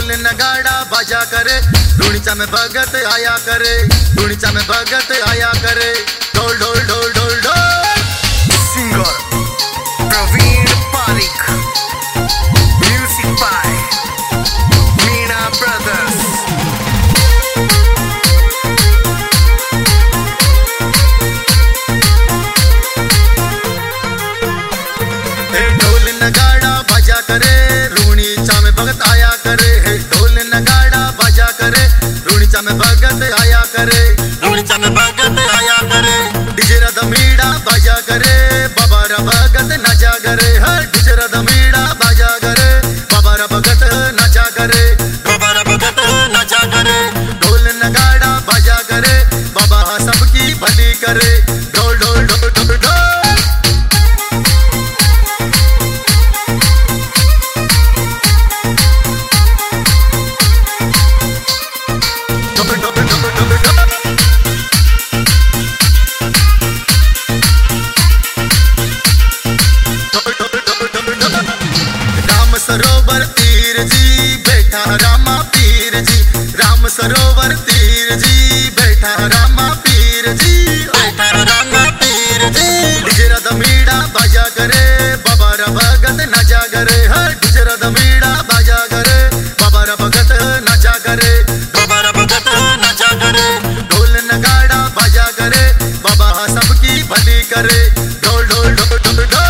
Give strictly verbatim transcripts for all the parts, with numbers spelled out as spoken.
ढोल नगाड़ा बाजा करे, धूणीचा में भगत आया करे, धूणीचा में भगत आया करे। ढोल ढोल ढोल ढोल ढोल। सिंगर प्रवीण पारिक, म्यूजिक बाय मीना ब्रदर्स। ढोल नगाड़ा बाजा करे, रूणीचा में भगत आया करे। ढोल नगाड़ा बाजा करे, रूणीचा में भगत आया करे, रूणीचा में भगत आया करे। डीजे रदमीड़ा बाजा करे, बाबा रा भगत नाचा करे। हर डीजे रदमीड़ा बाजा करे, बाबा रा भगत नाचा करे, बाबा रा भगत नाचा करे। ढोल नगाड़ा बाजा करे, बाबा सबकी भली करे। ढोल ढोल ढोल ढोल ढोल। राम सरोवर तीर जी बैठा रामा पीर जी, राम सरोवर तीर जी बैठा रामा पीर जी, बैठा रामा पीर जी। डीजे रदमीड़ा बाजा करे, बाबा रा भगत नाचा करे। हर डीजे रदमीड़ा बाजा करे, बाबा रा भगत नाचा करे, बाबा रा भगत नाचा करे। ढोल नगाड़ा बाजा करे, बाबा सबकी भली करे। ढोल ढोल ढोल ढोल ढोल।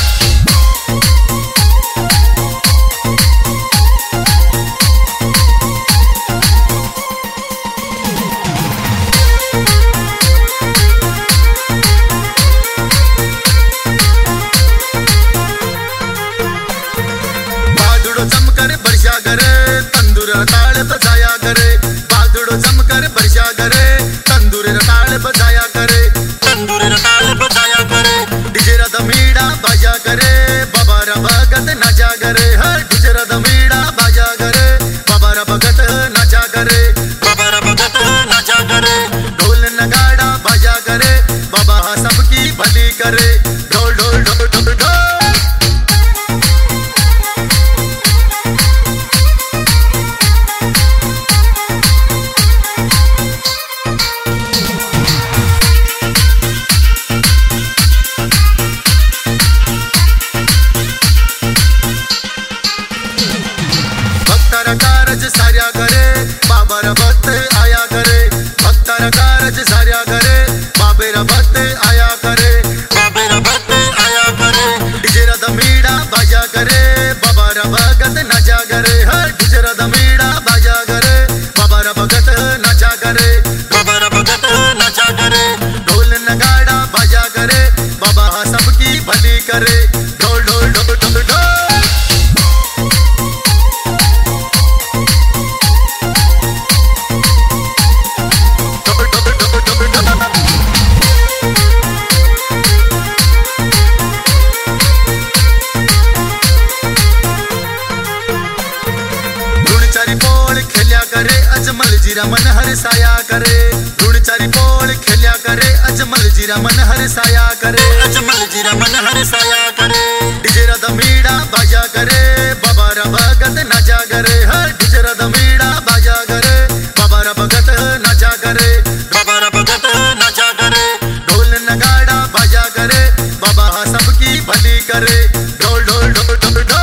चमकर बरसा करे, तंदूर ताल बजाया करे। बादुड़ो चमकर बरसा करे, तंदूर ताल बजाया करे, तंदूर ताल बजाया करे। डीजे रदमीड़ा बाजा करे, बाबा रा भगत नाचा करे। हर डीजे रदमीड़ा बाजा करे, बाबा रा भगत नाचा करे, बाबा रा भगत नाचा करे। ढोल नगाड़ा बाजा करे, बाबा सबकी भली करे। ढोल ढोल ढोल ढोल ढोल। भक्तारा कारज सार्या करे, बाबा रा भक्त आया करे। भक्तारा कारज सार्या करे, बाबे रा भक्त आया करे, बाबे रा भक्त आया करे। डीजे रदमीड़ा बाजा करे, बाबा रा भगत नाचा करे। हर डीजे रदमीड़ा बाजा करे, बाबा रा भगत नाचा करे, बाबा रा भगत नाचा करे। ढोल नगाड़ा बाजा करे, बाबा सबकी भली करे। ढोल ढोल ढोल ढोल ढोल। धूणचारी पोळ खेल्या करे, अजमल जीरा मन हरसाया करे। धूणचारी पोळ खेल्या करे, अजमल जीरा मन हरसाया करे, अजमल जीरा मन हरसाया करे। डीजे रदमीड़ा बाजा करे, बाबा रा भगत नाचा करे। हर डीजे रदमीड़ा बाजा करे, बाबा रा भगत नाचा करे, बाबा रा भगत नाचा करे। ढोल नगाड़ा बाजा करे, बाबा सबकी भली करे। ढोल ढोल ढोल ढोल ढोल।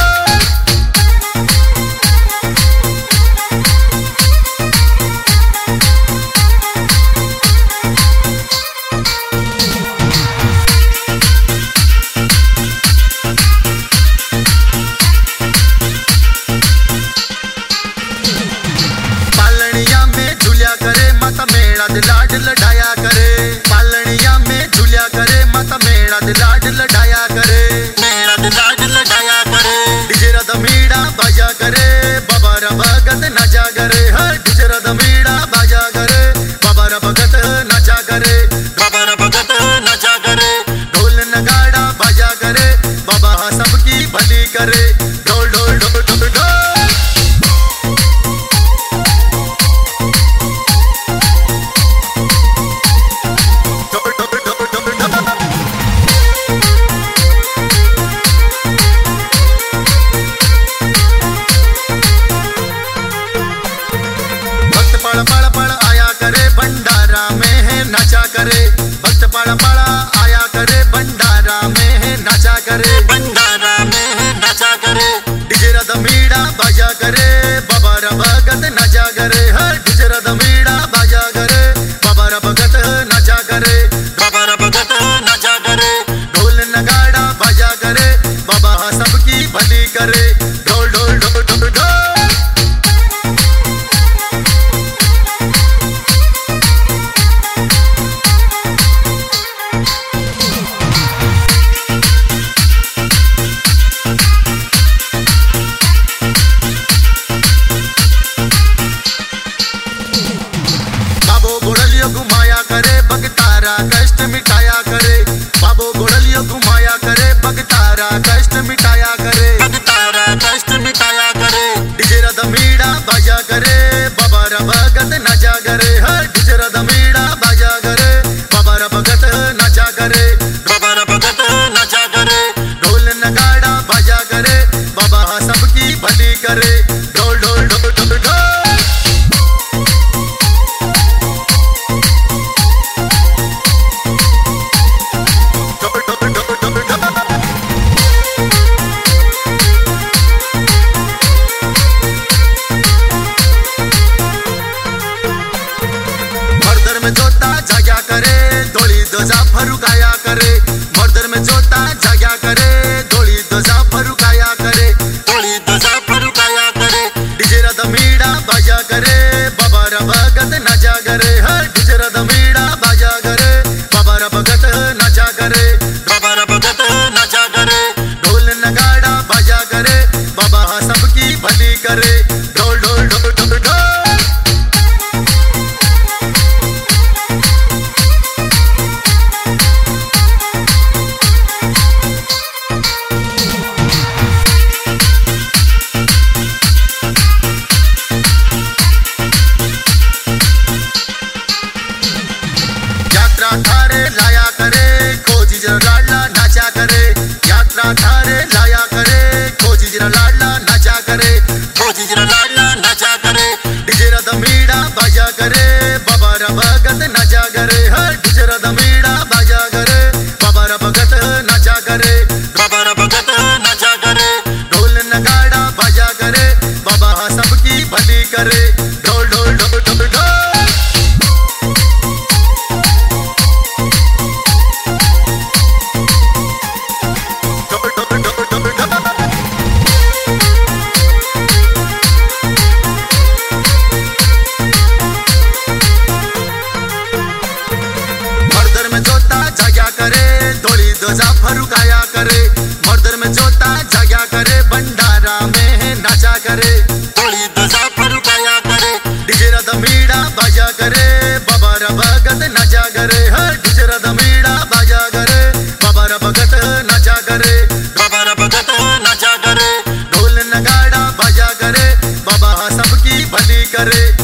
मीड़ा बाजा करे बाबा रा भगत नाचा करे। डीजे रा मीड़ा बाजा करे बाबा रा भगत नाचा करे बाबा रा भगत नाचा करे। ढोल नगाड़ा बाजा करे बाबा सबकी भली करे। ढोल ढोल ढोल ढोल ढोल फरुकाया करे। मर्दर में जोता जाग्या करे धोली ध्वजा फरुकाया करे धोली ध्वजा फरुकाया करे। डीजे रा मीड़ा बाजा करे बाबा रा भगत नाचा करे। डीजे रा मीड़ा बाजा करे बाबा रा भगत नाचा करे बाबा रा भगत नाचा करे। ढोल नगाड़ा बाजा करे बाबा सबकी भली करे। ढोल ढोल ढोल ढोल ढोल थारे लाया करे खोजी जरा लाडला नाचा करे। यात्रा थारे लाया करे खोजी जरा लाडला नाचा करे खोजी जरा लाडला नाचा करे। डीजे रा मीड़ा बाजा करे बाबा रा भगत नाचा करे। डीजे रा मीड़ा बाजा करे बाबा रा भगत नाचा करे बाबा रा भगत नाचा करे। ढोल नगाड़ा बाजा करे बाबा सबकी भली करे। ढोल ढोल ढोल ढोल ढोल ध्वजा फरुकाया करे। मर्दर में जोता जाग्या करे भंडारा में नाचा करे धोली ध्वजा फरुकाया करे। डीजे रा मीड़ा बाजा करे बाबा रा भगत नाचा करे। डीजे रा मीड़ा बाजा करे बाबा रा भगत नाचा करे बाबा रा भगत नाचा करे। ढोल नगाड़ा बाजा करे बाबा सबकी भली करे।